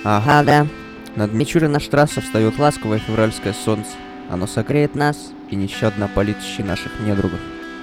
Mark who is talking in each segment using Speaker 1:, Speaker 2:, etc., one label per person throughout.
Speaker 1: Ага, да. Над Мичуриной штрассе встает ласковое февральское солнце. Оно согреет нас и нещадно опалит щи наших недругов.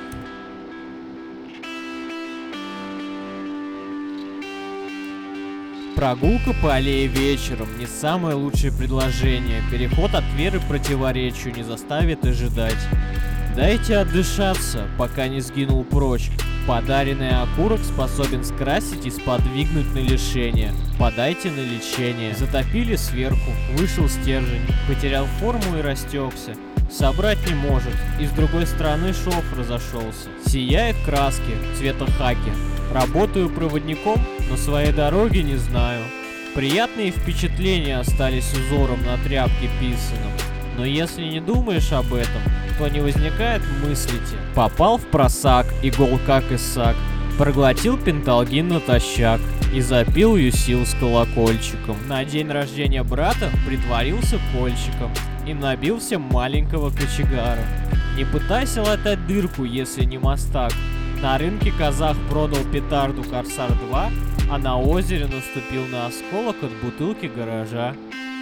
Speaker 2: Прогулка по аллее вечером — не самое лучшее предложение. Переход от веры к противоречию не заставит ожидать. Дайте отдышаться, пока не сгинул прочь. Подаренный окурок способен скрасить и сподвигнуть на лишение. Подайте на лечение. Затопили сверху, вышел стержень, потерял форму и растекся. Собрать не может, и с другой стороны шов разошелся. Сияет краски цвета хаки. Работаю проводником, но своей дороги не знаю. Приятные впечатления остались узором на тряпке писаном. Но если не думаешь об этом, то не возникает мыслите. Попал в просак и гол как иссак. Проглотил пенталгин натощак и запил юсил с колокольчиком. На день рождения брата притворился кольчиком и набил всем маленького кочегара. Не пытайся латать дырку, если не мастак. На рынке казах продал петарду Корсар 2, а на озере наступил на осколок от бутылки гаража.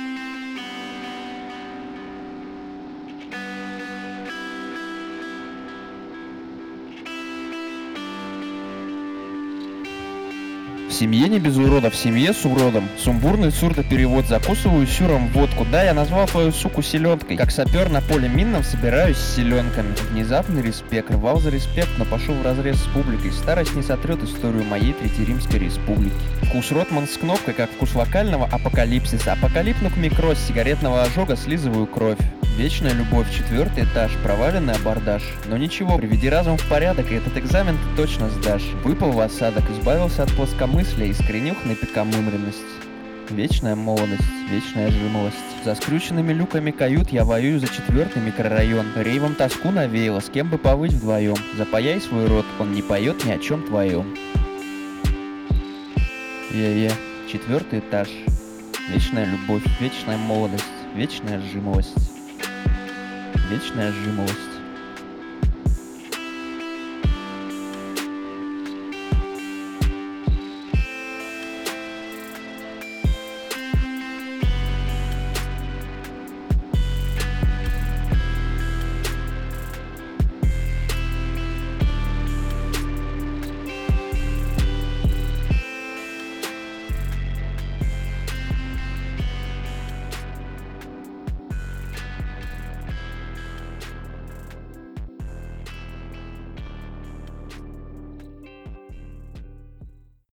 Speaker 3: В семье не без урода, в семье с уродом. Сумбурный сурдоперевод, закусываю сюром водку. Да, я назвал твою суку селедкой. Как сапер на поле минном собираюсь с селенками. Внезапный респект, рвал за респект, но пошел вразрез с публикой. Старость не сотрет историю моей Третьей Римской Республики. Вкус Ротман с кнопкой, как вкус вокального апокалипсиса. Апокалипну к микро, с сигаретного ожога слизываю кровь. Вечная любовь, 4-й этаж, проваленный абордаж. Но ничего, приведи разум в порядок, и этот экзамен ты точно сдашь. Выпал в осадок, избавился от плоскомыслия, искоренил напекомымренность. Вечная молодость, вечная жимолость. За скрюченными люками кают я воюю за 4-й микрорайон. Рейвом тоску навеяло, с кем бы повыть вдвоем. Запаяй свой рот, он не поет ни о чем твоем. Е-е, 4-й этаж. Вечная любовь, вечная молодость, вечная жимолость. Вечная жимолость.